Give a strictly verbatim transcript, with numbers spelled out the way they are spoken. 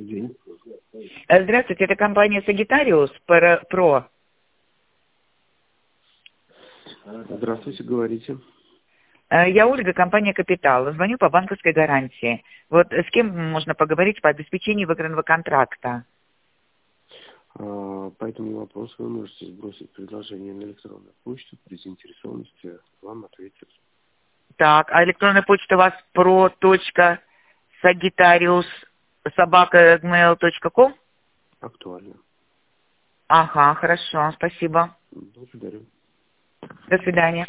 день. Здравствуйте, это компания Sagittarius Pro. Здравствуйте, говорите. Я Ольга, компания «Капитал». Звоню по банковской гарантии. Вот с кем можно поговорить по обеспечению выигранного контракта? А, по этому вопросу вы можете сбросить предложение на электронную почту. При заинтересованности вам ответят. Так, а электронная почта у вас pro.sagittarius собака gmail точка ком? Актуально. Ага, хорошо, спасибо. Благодарю. До свидания.